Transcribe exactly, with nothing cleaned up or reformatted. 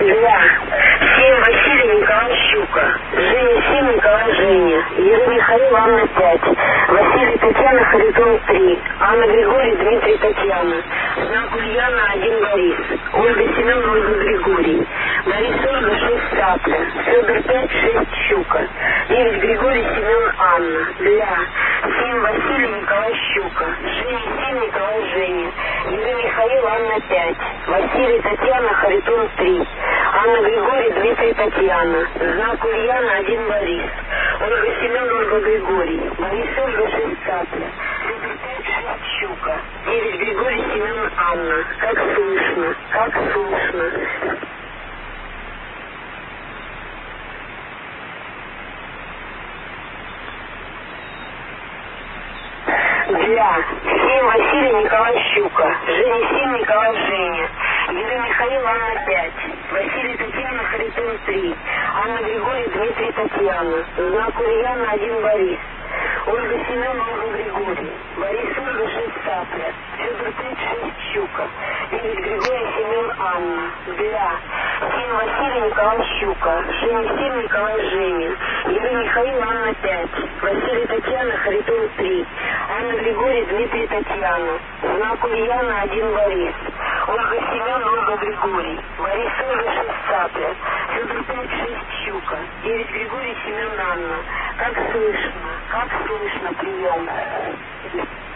Илья, семь Василий Николай Щука, Женя семь Николай Женя, Ира Михаил Анна пять, Василий Татьяна Харитон три, Анна Григорий Дмитрий Татьяна, знак Ульяна один Борис, Ольга Семен Ольга Григорий, Борис Ольга шесть Цапля, Федор пять шесть Щука, девять Григорий Семен Анна, Илья, семь Василий Николай Щука, Женя семь Николай Женя, Ира Михаил Анна пять, Василий Татьяна Харитон три, Анна Григорий Дмитрий Татьяна, знак Ульяна один Борис, Ольга Семен Ольга Григорий, Борис Ольга шесть Цапля, Федор пять шесть Щука, девять Григорий Семен Анна. Как слышно, как слышно. Для семь Василий Николай Щука, Женя семь Николай Женя, Ира Михаил Анна пять, Василий Татьяна Харитон три, Анна Григорий Дмитрий Татьяна, знак Ульяна один Борис, Ольга Семен Ольга Григорий, Борис Ольга шесть Цапля, Федор пять шесть Щука, девять Григорий Семен Анна. Для семь Василий Николай Щука, Женя семь Николай Женя, Ира Михаил Анна пять, Василий Татьяна Харитон три, Анна Григорий Дмитрий Татьяна, знак Ульяна один Борис, Ольга Семен Ольга Григорий, Борис Ольга шесть Цапля, Федор пять шесть Щука, девять Григорий Семен Анна. Как слышно, как слышно, прием.